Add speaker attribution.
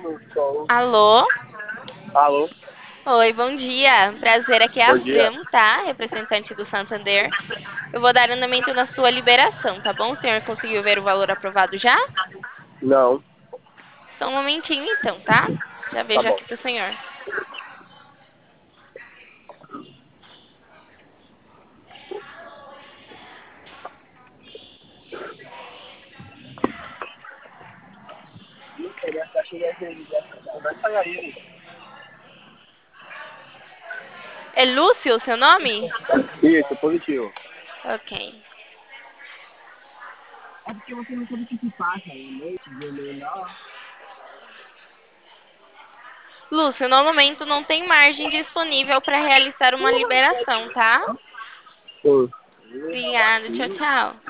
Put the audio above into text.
Speaker 1: Alô?
Speaker 2: Alô,
Speaker 1: Oi, bom dia. Prazer, aqui é a
Speaker 2: bom dia.
Speaker 1: Fran, tá? Representante do Santander. Eu vou dar andamento na sua liberação, tá bom? O senhor conseguiu ver o valor aprovado já?
Speaker 2: Não,
Speaker 1: Só um momentinho então, tá? Já
Speaker 2: tá
Speaker 1: vejo
Speaker 2: bom.
Speaker 1: aqui pro senhor.
Speaker 2: Vai pagar ele.
Speaker 1: É Lúcio o seu nome?
Speaker 2: Isso, positivo.
Speaker 1: Ok.
Speaker 2: É porque você não sabe o que se passa, né? Não.
Speaker 1: Lúcio, no momento não tem margem disponível para realizar uma liberação, tá?
Speaker 2: Sim.
Speaker 1: Obrigada, tchau, tchau.